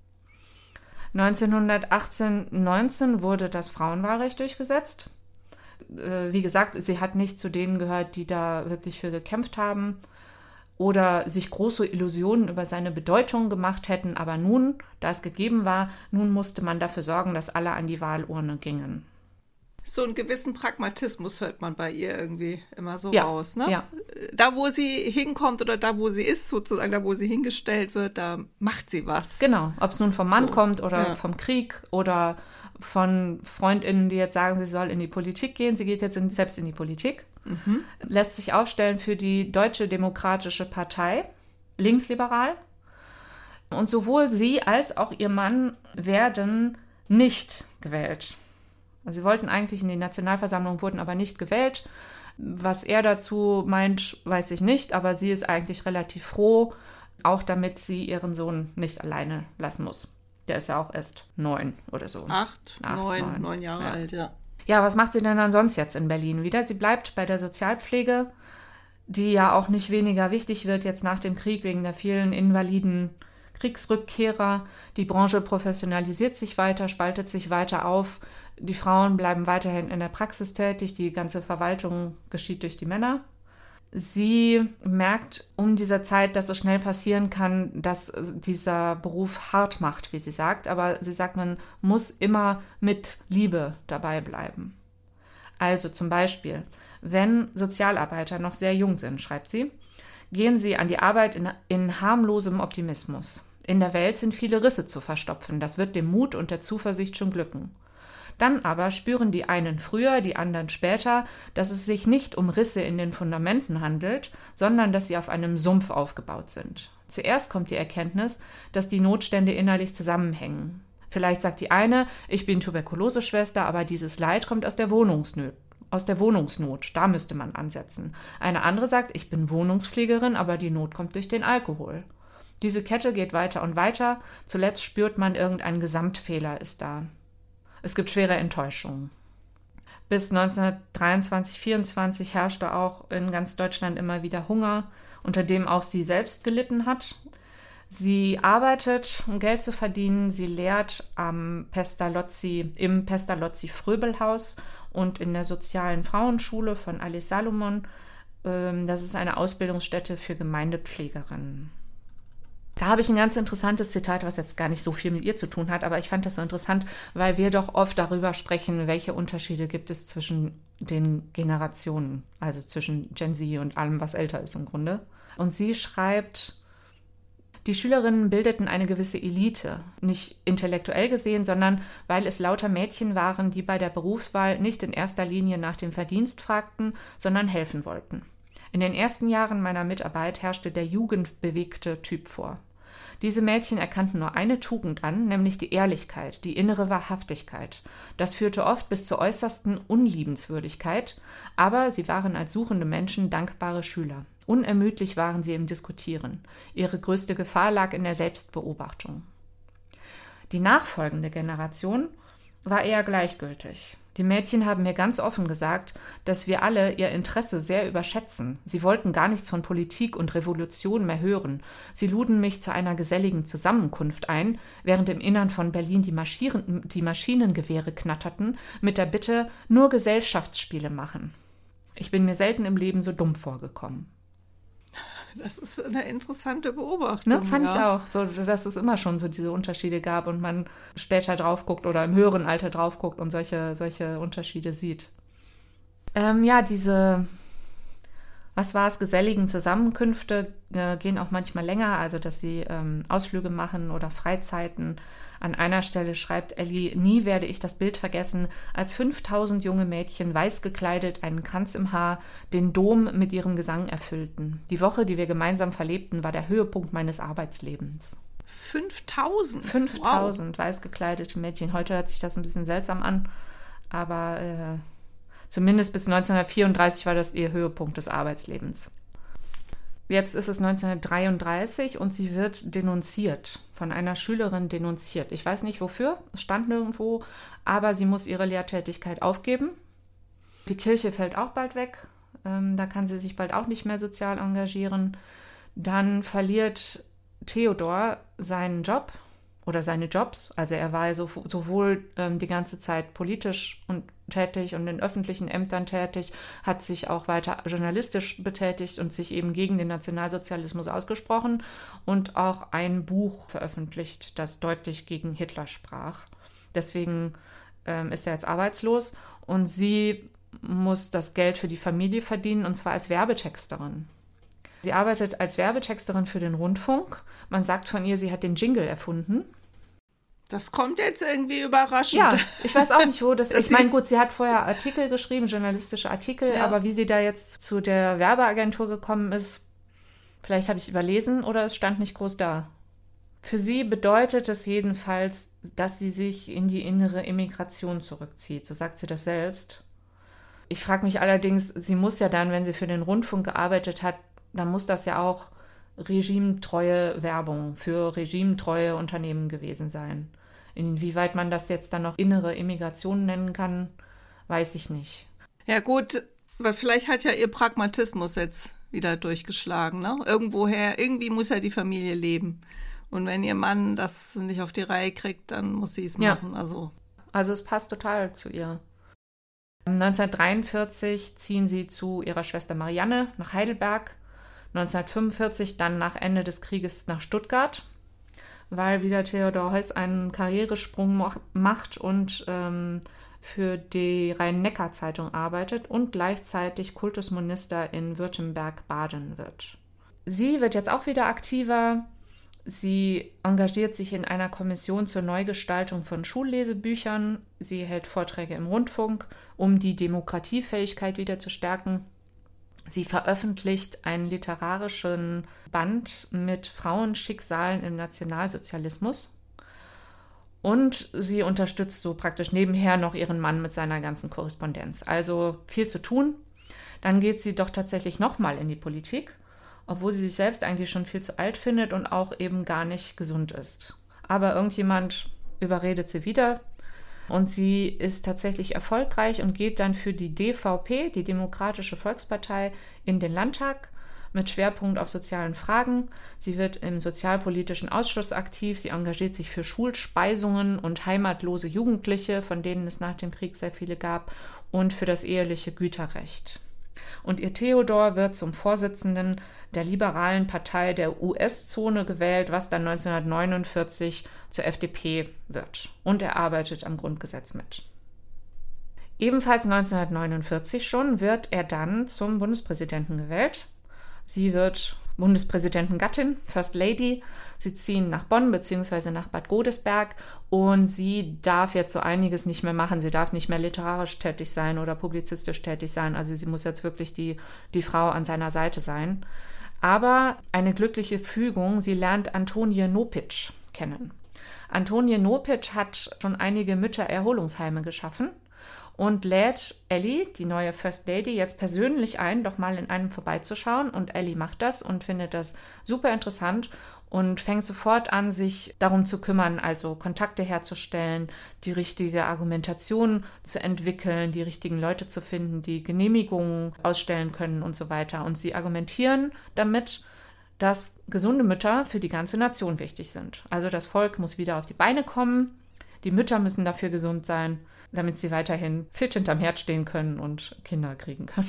neunzehnhundertachtzehn neunzehn wurde das Frauenwahlrecht durchgesetzt. Wie gesagt, sie hat nicht zu denen gehört, die da wirklich für gekämpft haben oder sich große Illusionen über seine Bedeutung gemacht hätten. Aber nun, da es gegeben war, nun musste man dafür sorgen, dass alle an die Wahlurne gingen. So einen gewissen Pragmatismus hört man bei ihr irgendwie immer so ja, raus, ne? Ja. Da, wo sie hinkommt oder da, wo sie ist, sozusagen, da, wo sie hingestellt wird, da macht sie was. Genau, ob es nun vom Mann so. kommt oder ja. vom Krieg oder von FreundInnen, die jetzt sagen, sie soll in die Politik gehen. Sie geht jetzt in, selbst in die Politik, mhm. lässt sich aufstellen für die Deutsche Demokratische Partei, linksliberal. Und sowohl sie als auch ihr Mann werden nicht gewählt. Also sie wollten eigentlich in die Nationalversammlung, wurden aber nicht gewählt. Was er dazu meint, weiß ich nicht, aber sie ist eigentlich relativ froh, auch damit sie ihren Sohn nicht alleine lassen muss. Der ist ja auch erst neun oder so. Acht, Acht neun, neun, neun Jahre ja. alt, ja. Ja, was macht sie denn dann sonst jetzt in Berlin wieder? Sie bleibt bei der Sozialpflege, die ja auch nicht weniger wichtig wird jetzt nach dem Krieg wegen der vielen invaliden Kriegsrückkehrer. Die Branche professionalisiert sich weiter, spaltet sich weiter auf. Die Frauen bleiben weiterhin in der Praxis tätig, die ganze Verwaltung geschieht durch die Männer. Sie merkt um diese Zeit, dass es schnell passieren kann, dass dieser Beruf hart macht, wie sie sagt. Aber sie sagt, man muss immer mit Liebe dabei bleiben. Also zum Beispiel, wenn Sozialarbeiter noch sehr jung sind, schreibt sie, gehen sie an die Arbeit in, in harmlosem Optimismus. In der Welt sind viele Risse zu verstopfen, das wird dem Mut und der Zuversicht schon glücken. Dann aber spüren die einen früher, die anderen später, dass es sich nicht um Risse in den Fundamenten handelt, sondern dass sie auf einem Sumpf aufgebaut sind. Zuerst kommt die Erkenntnis, dass die Notstände innerlich zusammenhängen. Vielleicht sagt die eine, ich bin Tuberkuloseschwester, aber dieses Leid kommt aus der Wohnungsnot. Aus der Wohnungsnot, da müsste man ansetzen. Eine andere sagt, ich bin Wohnungspflegerin, aber die Not kommt durch den Alkohol. Diese Kette geht weiter und weiter, zuletzt spürt man, irgendein Gesamtfehler ist da. Es gibt schwere Enttäuschungen. Bis neunzehnhundertdreiundzwanzig, vierundzwanzig herrschte auch in ganz Deutschland immer wieder Hunger, unter dem auch sie selbst gelitten hat. Sie arbeitet, um Geld zu verdienen. Sie lehrt am Pestalozzi, im Pestalozzi-Fröbelhaus und in der sozialen Frauenschule von Alice Salomon. Das ist eine Ausbildungsstätte für Gemeindepflegerinnen. Da habe ich ein ganz interessantes Zitat, was jetzt gar nicht so viel mit ihr zu tun hat, aber ich fand das so interessant, weil wir doch oft darüber sprechen, welche Unterschiede gibt es zwischen den Generationen, also zwischen Gen Z und allem, was älter ist im Grunde. Und sie schreibt, die Schülerinnen bildeten eine gewisse Elite, nicht intellektuell gesehen, sondern weil es lauter Mädchen waren, die bei der Berufswahl nicht in erster Linie nach dem Verdienst fragten, sondern helfen wollten. In den ersten Jahren meiner Mitarbeit herrschte der jugendbewegte Typ vor. Diese Mädchen erkannten nur eine Tugend an, nämlich die Ehrlichkeit, die innere Wahrhaftigkeit. Das führte oft bis zur äußersten Unliebenswürdigkeit, aber sie waren als suchende Menschen dankbare Schüler. Unermüdlich waren sie im Diskutieren. Ihre größte Gefahr lag in der Selbstbeobachtung. Die nachfolgende Generation war eher gleichgültig. Die Mädchen haben mir ganz offen gesagt, dass wir alle ihr Interesse sehr überschätzen. Sie wollten gar nichts von Politik und Revolution mehr hören. Sie luden mich zu einer geselligen Zusammenkunft ein, während im Innern von Berlin die, Marschieren, die Maschinengewehre knatterten, mit der Bitte, nur Gesellschaftsspiele machen. Ich bin mir selten im Leben so dumm vorgekommen. Das ist eine interessante Beobachtung. Ne, fand ja. ich auch, so, dass es immer schon so diese Unterschiede gab und man später drauf guckt oder im höheren Alter drauf guckt und solche, solche Unterschiede sieht. Ähm, ja, diese, was war es, geselligen Zusammenkünfte äh, gehen auch manchmal länger, also dass sie ähm, Ausflüge machen oder Freizeiten. An einer Stelle schreibt Ellie, nie werde ich das Bild vergessen, als fünftausend junge Mädchen weiß gekleidet, einen Kranz im Haar, den Dom mit ihrem Gesang erfüllten. Die Woche, die wir gemeinsam verlebten, war der Höhepunkt meines Arbeitslebens. fünftausend? fünftausend wow. Weiß gekleidete Mädchen. Heute hört sich das ein bisschen seltsam an, aber äh, zumindest bis neunzehnhundertvierunddreißig war das ihr Höhepunkt des Arbeitslebens. Jetzt ist es neunzehnhundertdreiunddreißig und sie wird denunziert, von einer Schülerin denunziert. Ich weiß nicht wofür, es stand nirgendwo, aber sie muss ihre Lehrtätigkeit aufgeben. Die Kirche fällt auch bald weg, ähm, da kann sie sich bald auch nicht mehr sozial engagieren. Dann verliert Theodor seinen Job oder seine Jobs, also er war so, sowohl ähm, die ganze Zeit politisch und tätig und in öffentlichen Ämtern tätig, hat sich auch weiter journalistisch betätigt und sich eben gegen den Nationalsozialismus ausgesprochen und auch ein Buch veröffentlicht, das deutlich gegen Hitler sprach. Deswegen ähm, ist er jetzt arbeitslos und sie muss das Geld für die Familie verdienen, und zwar als Werbetexterin. Sie arbeitet als Werbetexterin für den Rundfunk. Man sagt von ihr, sie hat den Jingle erfunden. Das kommt jetzt irgendwie überraschend. Ja, ich weiß auch nicht, wo das ist. Ich meine, gut, sie hat vorher Artikel geschrieben, journalistische Artikel, ja. Aber wie sie da jetzt zu der Werbeagentur gekommen ist, vielleicht habe ich es überlesen oder es stand nicht groß da. Für sie bedeutet es jedenfalls, dass sie sich in die innere Emigration zurückzieht. So sagt sie das selbst. Ich frage mich allerdings, sie muss ja dann, wenn sie für den Rundfunk gearbeitet hat, dann muss das ja auch regimetreue Werbung für regimetreue Unternehmen gewesen sein. Inwieweit man das jetzt dann noch innere Emigration nennen kann, weiß ich nicht. Ja gut, weil vielleicht hat ja ihr Pragmatismus jetzt wieder durchgeschlagen, ne? Irgendwoher, irgendwie muss ja die Familie leben. Und wenn ihr Mann das nicht auf die Reihe kriegt, dann muss sie es machen. Ja. Also. also es passt total zu ihr. neunzehnhundertdreiundvierzig ziehen sie zu ihrer Schwester Marianne nach Heidelberg. neunzehnhundertfünfundvierzig dann nach Ende des Krieges nach Stuttgart, weil wieder Theodor Heuss einen Karrieresprung macht und ähm, für die Rhein-Neckar-Zeitung arbeitet und gleichzeitig Kultusminister in Württemberg-Baden wird. Sie wird jetzt auch wieder aktiver. Sie engagiert sich in einer Kommission zur Neugestaltung von Schullesebüchern. Sie hält Vorträge im Rundfunk, um die Demokratiefähigkeit wieder zu stärken. Sie veröffentlicht einen literarischen Band mit Frauenschicksalen im Nationalsozialismus. Und sie unterstützt so praktisch nebenher noch ihren Mann mit seiner ganzen Korrespondenz. Also viel zu tun. Dann geht sie doch tatsächlich nochmal in die Politik, obwohl sie sich selbst eigentlich schon viel zu alt findet und auch eben gar nicht gesund ist. Aber irgendjemand überredet sie wieder und sie ist tatsächlich erfolgreich und geht dann für die D V P, die Demokratische Volkspartei, in den Landtag mit Schwerpunkt auf sozialen Fragen. Sie wird im sozialpolitischen Ausschuss aktiv, sie engagiert sich für Schulspeisungen und heimatlose Jugendliche, von denen es nach dem Krieg sehr viele gab, und für das eheliche Güterrecht. Und ihr Theodor wird zum Vorsitzenden der liberalen Partei der U S-Zone gewählt, was dann neunzehnhundertneunundvierzig zur F D P wird. Und er arbeitet am Grundgesetz mit. Ebenfalls neunzehnhundertneunundvierzig schon wird er dann zum Bundespräsidenten gewählt. Sie wird Bundespräsidentengattin, First Lady. Sie ziehen nach Bonn bzw. nach Bad Godesberg und sie darf jetzt so einiges nicht mehr machen. Sie darf nicht mehr literarisch tätig sein oder publizistisch tätig sein. Also sie muss jetzt wirklich die, die Frau an seiner Seite sein. Aber eine glückliche Fügung, sie lernt Antonie Nopic kennen. Antonie Nopic hat schon einige Müttererholungsheime geschaffen und lädt Ellie, die neue First Lady, jetzt persönlich ein, doch mal in einem vorbeizuschauen. Und Ellie macht das und findet das super interessant und fängt sofort an, sich darum zu kümmern, also Kontakte herzustellen, die richtige Argumentation zu entwickeln, die richtigen Leute zu finden, die Genehmigungen ausstellen können und so weiter. Und sie argumentieren damit, dass gesunde Mütter für die ganze Nation wichtig sind. Also das Volk muss wieder auf die Beine kommen, die Mütter müssen dafür gesund sein, damit sie weiterhin fit hinterm Herd stehen können und Kinder kriegen können.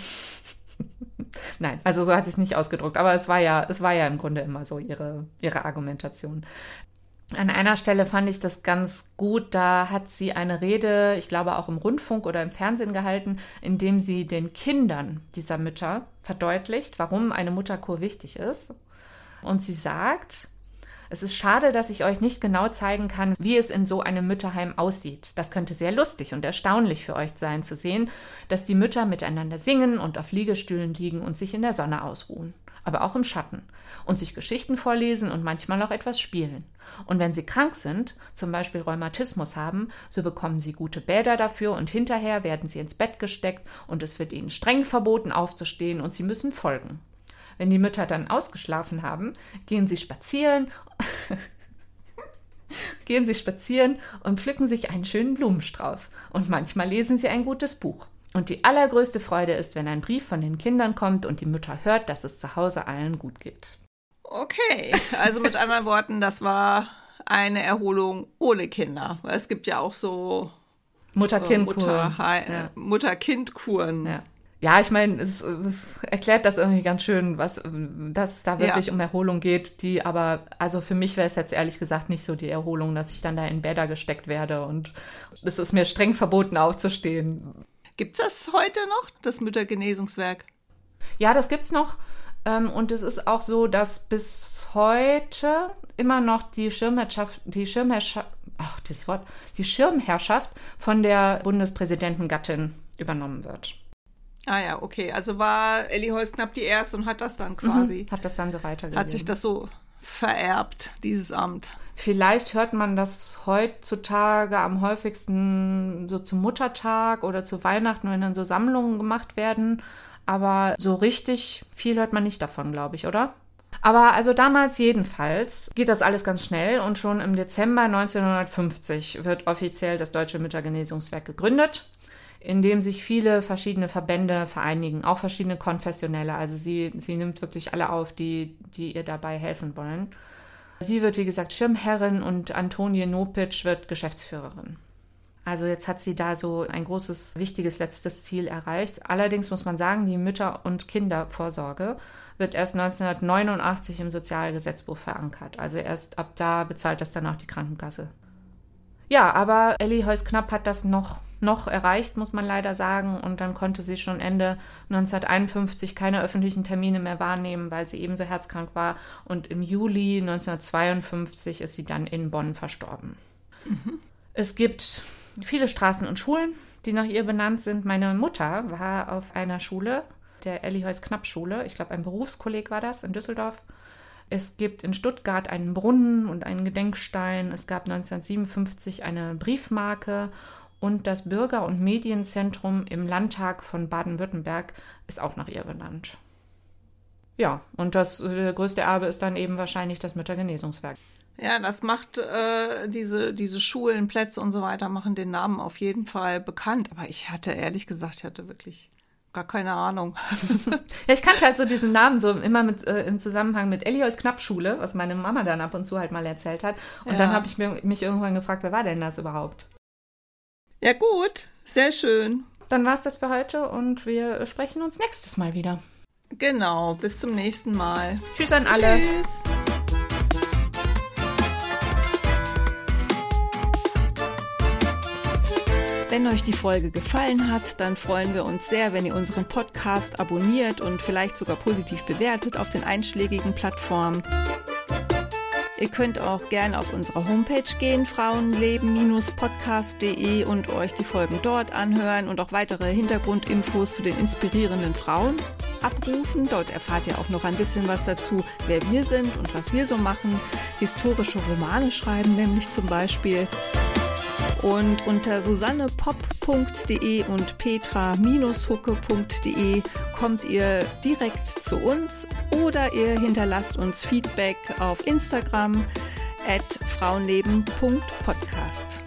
Nein, also so hat sie es nicht ausgedrückt, aber es war ja, es war ja im Grunde immer so ihre, ihre Argumentation. An einer Stelle fand ich das ganz gut, da hat sie eine Rede, ich glaube auch im Rundfunk oder im Fernsehen gehalten, in dem sie den Kindern dieser Mütter verdeutlicht, warum eine Mutterkur wichtig ist. Und sie sagt: Es ist schade, dass ich euch nicht genau zeigen kann, wie es in so einem Mütterheim aussieht. Das könnte sehr lustig und erstaunlich für euch sein, zu sehen, dass die Mütter miteinander singen und auf Liegestühlen liegen und sich in der Sonne ausruhen, aber auch im Schatten, und sich Geschichten vorlesen und manchmal auch etwas spielen. Und wenn sie krank sind, zum Beispiel Rheumatismus haben, so bekommen sie gute Bäder dafür und hinterher werden sie ins Bett gesteckt und es wird ihnen streng verboten aufzustehen und sie müssen folgen. Wenn die Mütter dann ausgeschlafen haben, gehen sie spazieren, gehen sie spazieren und pflücken sich einen schönen Blumenstrauß. Und manchmal lesen sie ein gutes Buch. Und die allergrößte Freude ist, wenn ein Brief von den Kindern kommt und die Mutter hört, dass es zu Hause allen gut geht. Okay, also mit anderen Worten, das war eine Erholung ohne Kinder. Es gibt ja auch so Mutter-Kind-Kuren. Mutter- ja. Mutter-Kind-Kuren. Ja. Ja, ich meine, es äh, erklärt das irgendwie ganz schön, was, dass es da wirklich ja. um Erholung geht, die aber, also für mich wäre es jetzt ehrlich gesagt nicht so die Erholung, dass ich dann da in Bäder gesteckt werde und es ist mir streng verboten aufzustehen. Gibt es das heute noch, das Müttergenesungswerk? Ja, das gibt's noch ähm, und es ist auch so, dass bis heute immer noch die Schirmherrschaft, die Schirmherrschaft, ach, das Wort, die Schirmherrschaft von der Bundespräsidentengattin übernommen wird. Ah ja, okay. Also war Elly Heuss-Knapp die Erste und hat das dann quasi... Mhm, hat das dann so weitergegeben. Hat sich das so vererbt, dieses Amt. Vielleicht hört man das heutzutage am häufigsten so zum Muttertag oder zu Weihnachten, wenn dann so Sammlungen gemacht werden. Aber so richtig viel hört man nicht davon, glaube ich, oder? Aber also damals jedenfalls geht das alles ganz schnell und schon im Dezember neunzehnhundertfünfzig wird offiziell das Deutsche Müttergenesungswerk gegründet, in dem sich viele verschiedene Verbände vereinigen, auch verschiedene Konfessionelle. Also sie, sie nimmt wirklich alle auf, die, die ihr dabei helfen wollen. Sie wird, wie gesagt, Schirmherrin und Antonie Nopic wird Geschäftsführerin. Also jetzt hat sie da so ein großes, wichtiges letztes Ziel erreicht. Allerdings muss man sagen, die Mütter- und Kindervorsorge wird erst neunzehnhundertneunundachtzig im Sozialgesetzbuch verankert. Also erst ab da bezahlt das dann auch die Krankenkasse. Ja, aber Elly Heuss-Knapp hat das noch noch erreicht, muss man leider sagen. Und dann konnte sie schon Ende neunzehnhunderteinundfünfzig keine öffentlichen Termine mehr wahrnehmen, weil sie ebenso herzkrank war. Und im Juli neunzehnhundertzweiundfünfzig ist sie dann in Bonn verstorben. Mhm. Es gibt viele Straßen und Schulen, die nach ihr benannt sind. Meine Mutter war auf einer Schule, der Elly-Heuss-Knapp-Schule. Ich glaube, ein Berufskolleg war das in Düsseldorf. Es gibt in Stuttgart einen Brunnen und einen Gedenkstein. Es gab neunzehnhundertsiebenundfünfzig eine Briefmarke und das Bürger- und Medienzentrum im Landtag von Baden-Württemberg ist auch nach ihr benannt. Ja, und das äh, größte Erbe ist dann eben wahrscheinlich das Müttergenesungswerk. Ja, das macht äh, diese, diese Schulen, Plätze und so weiter, machen den Namen auf jeden Fall bekannt. Aber ich hatte ehrlich gesagt, ich hatte wirklich gar keine Ahnung. Ja, ich kannte halt so diesen Namen so immer mit, äh, im Zusammenhang mit Elly-Heuss-Knapp-Schule, was meine Mama dann ab und zu halt mal erzählt hat. Und ja. Dann habe ich mir, mich irgendwann gefragt, wer war denn das überhaupt? Ja gut, sehr schön. Dann war es das für heute und wir sprechen uns nächstes Mal wieder. Genau, bis zum nächsten Mal. Tschüss an alle. Tschüss. Wenn euch die Folge gefallen hat, dann freuen wir uns sehr, wenn ihr unseren Podcast abonniert und vielleicht sogar positiv bewertet auf den einschlägigen Plattformen. Ihr könnt auch gerne auf unsere Homepage gehen, frauenleben Bindestrich podcast punkt de, und euch die Folgen dort anhören und auch weitere Hintergrundinfos zu den inspirierenden Frauen abrufen. Dort erfahrt ihr auch noch ein bisschen was dazu, wer wir sind und was wir so machen. Historische Romane schreiben nämlich zum Beispiel. Und unter susanne popp punkt de und petra hucke punkt de kommt ihr direkt zu uns oder ihr hinterlasst uns Feedback auf Instagram at frauenleben punkt podcast.